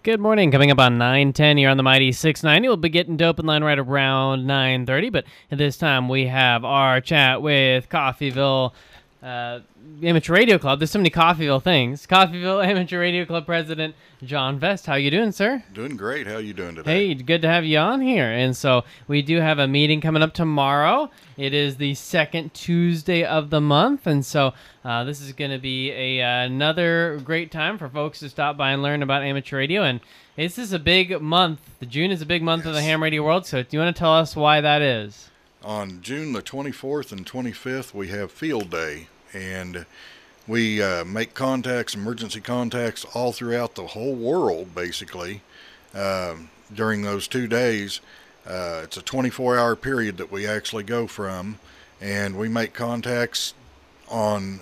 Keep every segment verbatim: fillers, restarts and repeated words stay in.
Good morning. Coming up on nine ten here on the Mighty six ninety. We'll be getting to open line right around nine thirty, but at this time we have our chat with Coffeyville uh, Amateur Radio Club. There's so many Coffeyville things. Coffeyville Amateur Radio Club President John Vest. How you doing, sir? Doing great. How you doing today? Hey, good to have you on here. And so we do have a meeting coming up tomorrow. It is the second Tuesday of the month, and so uh, this is going to be a uh, another great time for folks to stop by and learn about amateur radio. And this is a big month. The June is a big month yes. of the ham radio world. So do you want to tell us why that is? On June the twenty-fourth and twenty-fifth, we have Field Day, and we uh, make contacts, emergency contacts, all throughout the whole world, basically, um, during those two days. Uh, it's a twenty-four hour period that we actually go from, and we make contacts on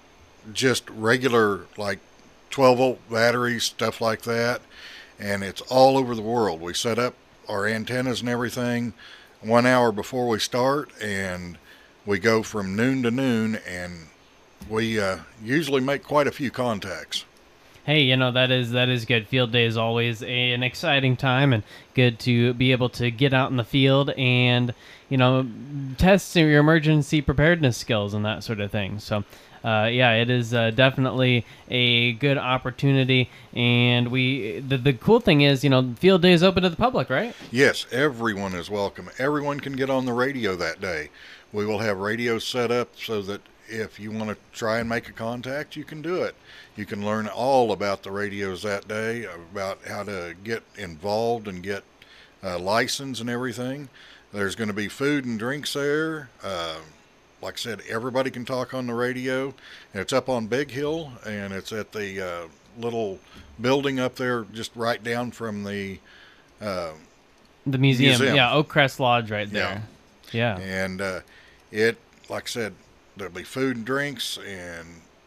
just regular, like, twelve volt batteries, stuff like that, and it's all over the world. We set up our antennas and everything one hour before we start, and we go from noon to noon, and we uh, usually make quite a few contacts. Hey, you know, that is that is good. Field day is always a, an exciting time, and good to be able to get out in the field and, you know, test your emergency preparedness skills and that sort of thing. So, uh, yeah, it is uh, definitely a good opportunity. And we the, the cool thing is, you know, field day is open to the public, right? Yes, everyone is welcome. Everyone can get on the radio that day. We will have radios set up so that if you want to try and make a contact, you can do it. You can learn all about the radios that day, about how to get involved and get uh, license and everything. There's going to be food and drinks there. Uh, like I said, everybody can talk on the radio. It's up on Big Hill, and it's at the uh, little building up there just right down from the uh, the museum. museum. Yeah, Oak Crest Lodge right there. Yeah. yeah. And uh, it, like I said, there'll be food and drinks, and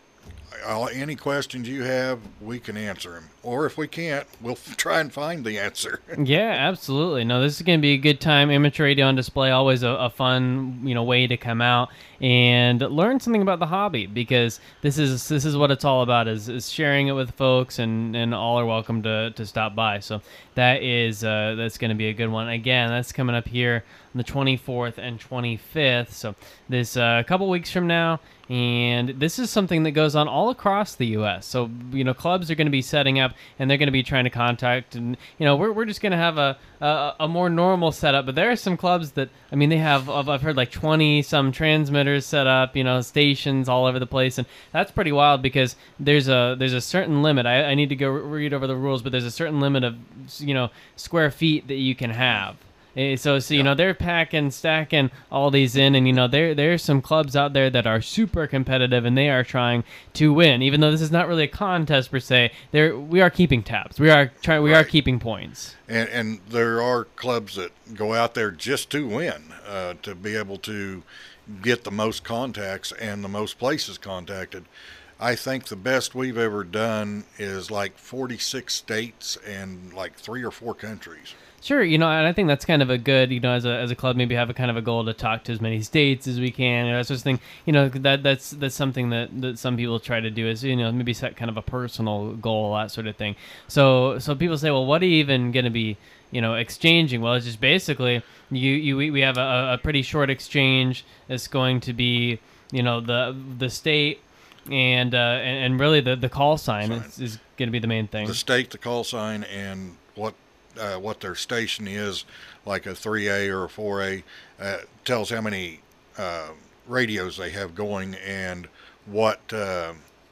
all, any questions you have, we can answer them. Or if we can't, we'll try and find the answer. Yeah, absolutely. No, this is going to be a good time. Amateur radio on display, always a, a fun, you know, way to come out and learn something about the hobby, because this is this is what it's all about, is, is sharing it with folks, and, and all are welcome to, to stop by. So that is uh, that's going to be a good one. Again, that's coming up here on the twenty-fourth and twenty-fifth. So this uh, a couple weeks from now. And this is something that goes on all across the U S So, you know, clubs are going to be setting up, and they're going to be trying to contact, and, you know, we're we're just going to have a, a a more normal setup. But there are some clubs that, I mean, they have, I've heard like twenty some transmitters set up, you know, stations all over the place. And that's pretty wild, because there's a there's a certain limit. I, I need to go read over the rules, but there's a certain limit of, you know, square feet that you can have. So, so you know, they're packing, stacking all these in, and, you know, there there's some clubs out there that are super competitive, and they are trying to win. Even though this is not really a contest per se, there we are keeping tabs. We are trying. We right. are keeping points. And, and there are clubs that go out there just to win, uh, to be able to get the most contacts and the most places contacted. I think the best we've ever done is like forty-six states and like three or four countries. Sure, you know, and I think that's kind of a good, you know, as a as a club, maybe have a kind of a goal to talk to as many states as we can, or that sort of thing. You know, that that's that's something that, that some people try to do, is, you know, maybe set kind of a personal goal, that sort of thing. So so people say, well, what are you even going to be, you know, exchanging? Well, it's just basically you you we have a, a pretty short exchange. It's going to be, you know, the the state. And, uh, and and really the, the call sign is, is going to be the main thing. The state, the call sign, and what uh, what their station is, like a three A or a four A, uh, tells how many uh, radios they have going, and what uh,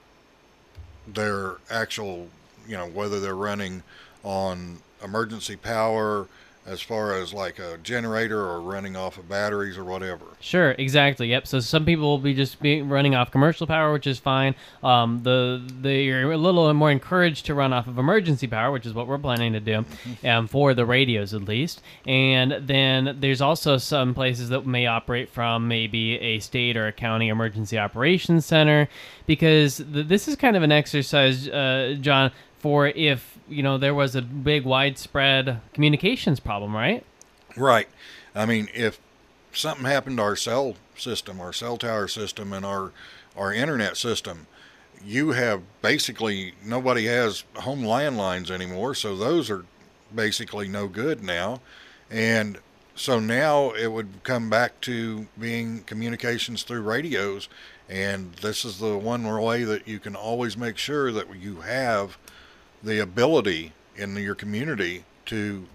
their actual, you know, whether they're running on emergency power, as far as like a generator, or running off of batteries or whatever. Sure, exactly. Yep. So some people will be just be running off commercial power, which is fine. Um, the the you're a little more encouraged to run off of emergency power, which is what we're planning to do, mm-hmm. um, for the radios at least. And then there's also some places that may operate from maybe a state or a county emergency operations center, because th- this is kind of an exercise, uh, John, for if, you know, there was a big widespread communications problem, right? Right. I mean, if something happened to our cell system, our cell tower system, and our our internet system, you have basically nobody has home landlines anymore, so those are basically no good now. And so now it would come back to being communications through radios, and this is the one way that you can always make sure that you have the ability in your community to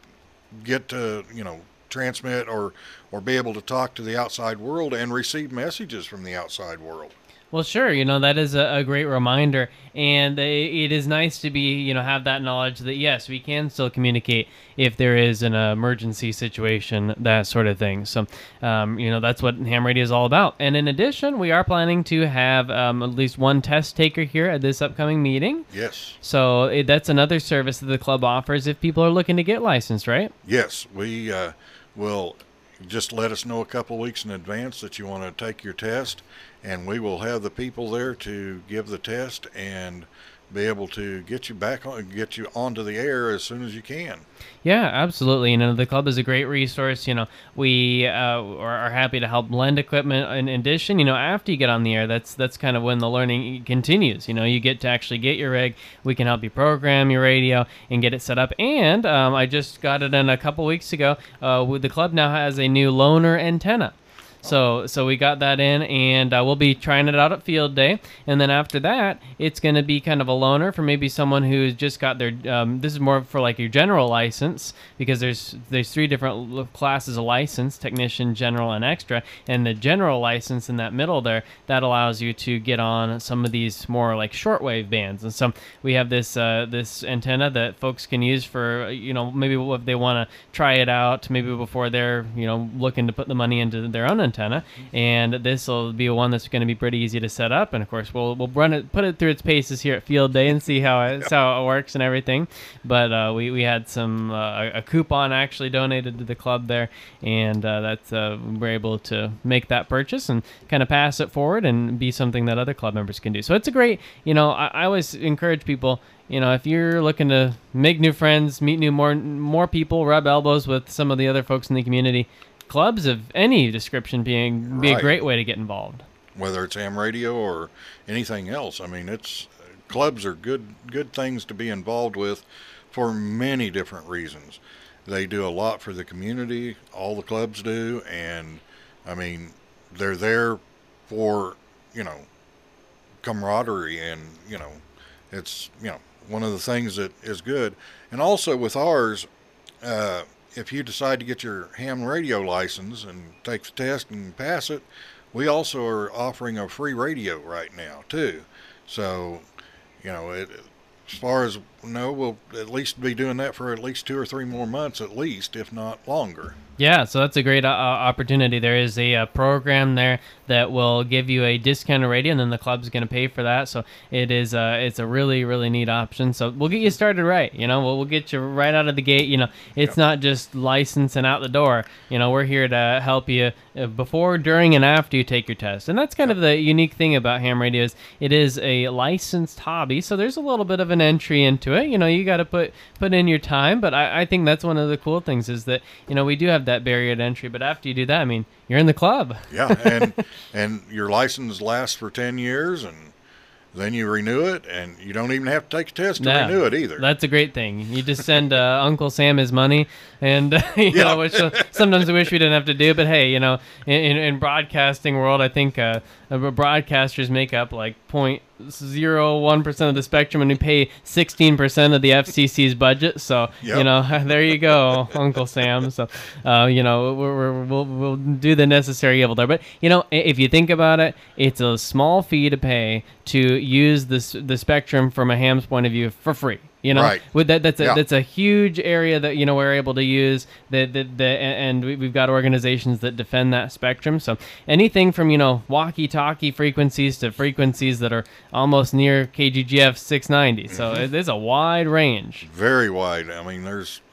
get to, you know, transmit or or be able to talk to the outside world and receive messages from the outside world. Well, sure. You know, that is a, a great reminder. And it is nice to be, you know, have that knowledge that, yes, we can still communicate if there is an emergency situation, that sort of thing. So, um, you know, that's what ham radio is all about. And in addition, we are planning to have um, at least one test taker here at this upcoming meeting. Yes. So it, that's another service that the club offers if people are looking to get licensed, right? Yes. We uh, will just let us know a couple weeks in advance that you want to take your test, and we will have the people there to give the test and be able to get you back on, get you onto the air as soon as you can. Yeah, absolutely. You know, the club is a great resource. You know, we uh, are, are happy to help lend equipment. In addition, you know, after you get on the air, that's that's kind of when the learning continues. You know, you get to actually get your rig. We can help you program your radio and get it set up. And um, I just got it in a couple weeks ago. Uh, the club now has a new loaner antenna. So so we got that in, and uh, we'll be trying it out at field day. And then after that, it's going to be kind of a loaner for maybe someone who's just got their, um, this is more for like your general license, because there's there's three different classes of license, technician, general, and extra. And the general license in that middle there, that allows you to get on some of these more like shortwave bands. And so we have this uh, this antenna that folks can use for, you know, maybe if they want to try it out, maybe before they're, you know, looking to put the money into their own antenna. Antenna, and this will be one that's going to be pretty easy to set up. And of course, we'll we'll run it, put it through its paces here at Field Day and see how it, how it works and everything. But uh, we we had some uh, a coupon actually donated to the club there, and uh, that's uh, we're able to make that purchase and kind of pass it forward and be something that other club members can do. So it's a great, you know, I, I always encourage people. You know, if you're looking to make new friends, meet new more more people, rub elbows with some of the other folks in the community, clubs of any description being be Right. a great way to get involved. Whether it's ham radio or anything else, I mean, it's clubs are good good things to be involved with for many different reasons. They do a lot for the community, all the clubs do, and I mean, they're there for, you know, camaraderie, and you know, it's, you know, one of the things that is good. And also with ours, uh, if you decide to get your ham radio license and take the test and pass it, we also are offering a free radio right now too. So, you know, it, as far as no, we'll at least be doing that for at least two or three more months at least, if not longer. Yeah, so that's a great uh, opportunity. There is a, uh program there that will give you a discounted radio, and then the club's going to pay for that. So it is uh, it's a really, really neat option. So we'll get you started right. You know, we'll, we'll get you right out of the gate. You know, it's Yep. not just license and out the door. You know, we're here to help you uh, before, during, and after you take your test. And that's kind of the unique thing about ham radio is it is a licensed hobby. So there's a little bit of an entry into it. You know, you got to put put in your time. But I, I think that's one of the cool things is that, you know, we do have that barrier to entry. But after you do that, I mean, you're in the club. Yeah, and and your license lasts for ten years, and then you renew it, and you don't even have to take a test to Yeah, renew it either. That's a great thing. You just send uh, Uncle Sam his money, and you Yeah. know, which uh, sometimes I wish we didn't have to do. But hey, you know, in, in, in broadcasting world, I think uh, uh, broadcasters make up like point zero one percent of the spectrum, and we pay sixteen percent of the F C C's budget. So you Yep. know, there you go, Uncle Sam. So uh, you know, we're, we're, we'll we'll do the necessary evil there. But you know, i- if you think about it, it's a small fee to pay to use this the spectrum from a ham's point of view for free. You know, Right. with that, that's a Yeah. that's a huge area that you know we're able to use. That that the, and we- we've got organizations that defend that spectrum. So anything from you know walkie-talkie frequencies to frequencies that are almost near K G G F six ninety. So Mm-hmm. it is a wide range. Very wide. I mean, there's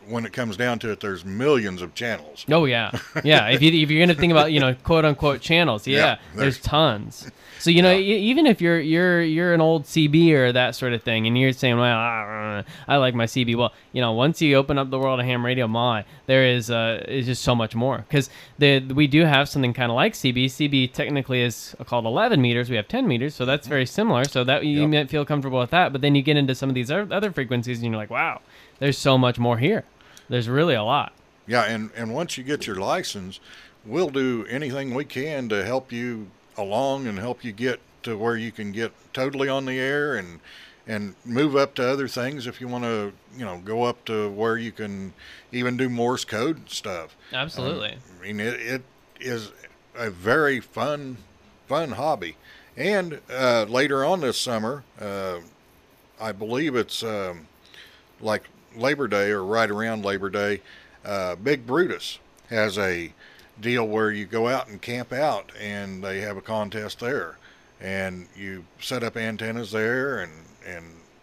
when it comes down to it, there's millions of channels. Oh yeah, yeah. If you if you're gonna think about you know quote unquote channels, yeah, Yeah, there's, there's- tons. So you know Yeah. e- even if you're you're you're an old C B or that sort of thing, and you're saying, well, I, I like my C B. Well, you know, once you open up the world of ham radio, my there is uh is just so much more because the we do have something kind of like C B. C B technically is called eleven meters. We have ten meters, so that's very similar. So that you Yep. might feel comfortable with that. But then you get into some of these other other frequencies, and you're like, wow, there's so much more here. There's really a lot. Yeah, and, and once you get your license, we'll do anything we can to help you along and help you get to where you can get totally on the air and and move up to other things if you want to, you know, go up to where you can even do Morse code stuff. Absolutely. Um, I mean, it, it is a very fun, fun hobby. And uh, later on this summer, uh, I believe it's um, like Labor Day or right around Labor Day, uh, Big Brutus has a deal where you go out and camp out, and they have a contest there, and you set up antennas there and and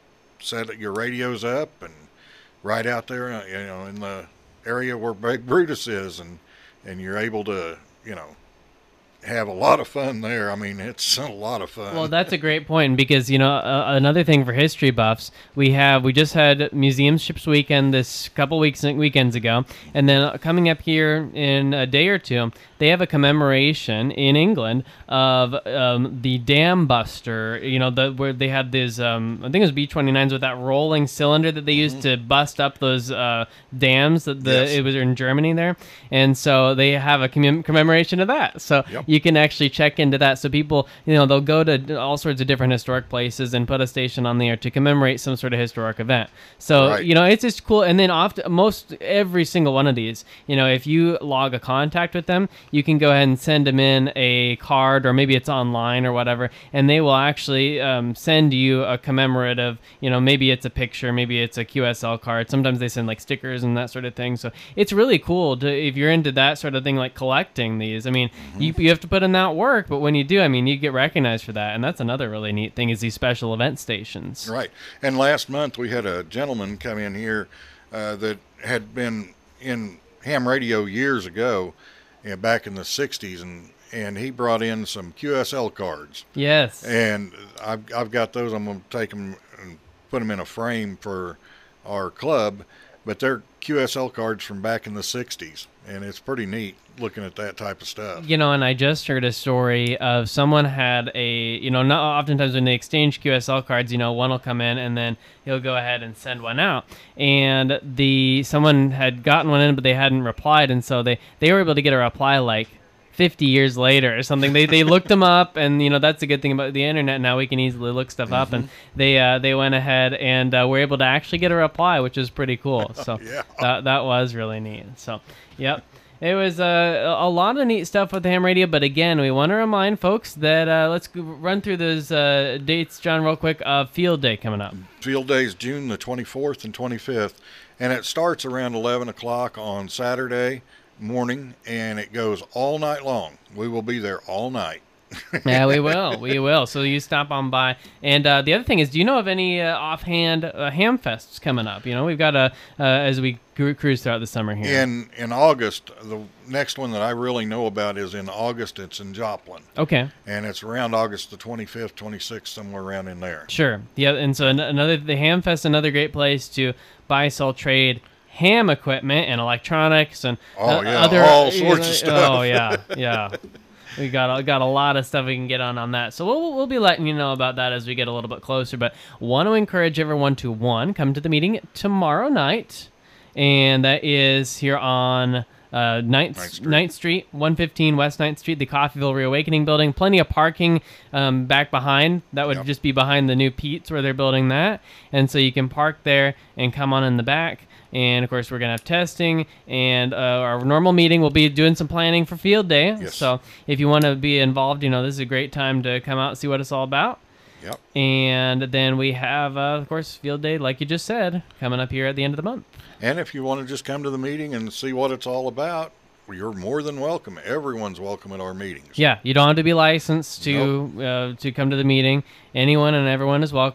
set your radios up and right out there, uh, you know, in the area where Big Brutus is, and and you're able to, you know, have a lot of fun there. I mean, it's a lot of fun. Well, that's a great point because you know uh, another thing for history buffs, we have we just had Museum Ships Weekend this couple weeks weekends ago, and then coming up here in a day or two, they have a commemoration in England of um, the Dam Buster. You know, the where they had this um, I think it was B twenty-nines with that rolling cylinder that they used to bust up those uh, dams. That the Yes. it was in Germany there, and so they have a commem- commemoration of that. So Yep. you can actually check into that. So people, you know, they'll go to all sorts of different historic places and put a station on there to commemorate some sort of historic event. So, Right. you know, it's just cool. And then often, most every single one of these, you know, if you log a contact with them, you can go ahead and send them in a card, or maybe it's online or whatever, and they will actually um, send you a commemorative, you know, maybe it's a picture, maybe it's a Q S L card. Sometimes they send like stickers and that sort of thing. So it's really cool to, if you're into that sort of thing, like collecting these. I mean, you, you have to put in that work, but when you do, I mean, you get recognized for that. And that's another really neat thing is these special event stations. Right. And last month we had a gentleman come in here uh, that had been in ham radio years ago, you know, back in the sixties, and, and he brought in some Q S L cards. Yes. And I've, I've got those. I'm going to take them and put them in a frame for our club. But they're Q S L cards from back in the sixties. And it's pretty neat looking at that type of stuff. You know, and I just heard a story of someone had a, you know, not oftentimes when they exchange Q S L cards, you know, one will come in and then he'll go ahead and send one out. And the someone had gotten one in, but they hadn't replied. And so they, they were able to get a reply like fifty years later or something. They they looked them up, and you know that's the good thing about the internet now. We can easily look stuff up, and they uh, they went ahead and uh, were able to actually get a reply, which is pretty cool. So Yeah. that that was really neat. So yep. It was uh, a lot of neat stuff with the ham radio, but again, we want to remind folks that uh, let's go run through those uh, dates, John, real quick. Of Field Day coming up. Field Day is June the twenty-fourth and twenty-fifth, and it starts around eleven o'clock on Saturday morning, and it goes all night long. We will be there all night. Yeah, we will. We will. So you stop on by. And uh, the other thing is, do you know of any uh, offhand uh, ham fests coming up? You know, we've got a, uh, as we cru- cruise throughout the summer here. In in August, the next one that I really know about is in August. It's in Joplin, Okay. and it's around August the twenty-fifth, twenty-sixth, somewhere around in there. Sure. Yeah, and so an- another the Ham Fest, another great place to buy, sell, trade ham equipment and electronics and Oh, uh, yeah, other all you sorts know, of stuff. Oh yeah, yeah. We got a, got a lot of stuff we can get on on that. So we'll we'll be letting you know about that as we get a little bit closer. But want to encourage everyone to one come to the meeting tomorrow night, and that is here on uh, ninth, Ninth Street. ninth Street, one fifteen West ninth Street, the Coffeyville Reawakening building. Plenty of parking um, back behind. That would Yep. just be behind the new Pete's where they're building that. And so you can park there and come on in the back. And, of course, we're going to have testing. And uh, our normal meeting, we'll be doing some planning for Field Day. Yes. So if you want to be involved, you know, this is a great time to come out and see what it's all about. Yep. And then we have, uh, of course, Field Day, like you just said, coming up here at the end of the month. And if you want to just come to the meeting and see what it's all about, you're more than welcome. Everyone's welcome at our meetings. Yeah, you don't have to be licensed to uh, to come to the meeting. Anyone and everyone is welcome.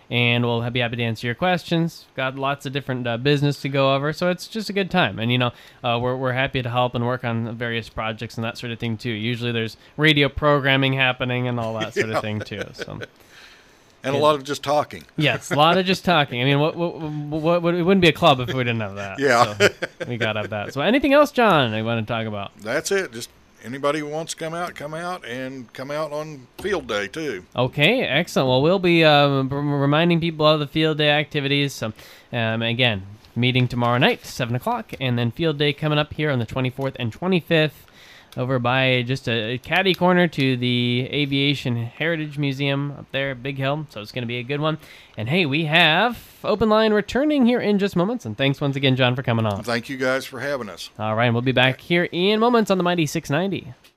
and we'll be happy to answer your questions. Got lots of different uh, business to go over, so it's just a good time. And you know, uh, we're we're happy to help and work on various projects and that sort of thing too. Usually, there's radio programming happening and all that sort Yeah. of thing too. So. And a lot of just talking. Yes, a lot of just talking. I mean, what, what, what, what, it wouldn't be a club if we didn't have that. Yeah. So we got to have that. So anything else, John, I want to talk about? That's it. Just anybody who wants to come out, come out, and come out on field day, too. Okay, excellent. Well, we'll be um, reminding people of the field day activities. So, um, again, meeting tomorrow night, seven o'clock, and then field day coming up here on the twenty-fourth and twenty-fifth. Over by just a catty corner to the Aviation Heritage Museum up there, Big Hill. So it's going to be a good one. And hey, we have Open Line returning here in just moments. And thanks once again, John, for coming on. Thank you guys for having us. All right, and we'll be back here in moments on the Mighty six ninety.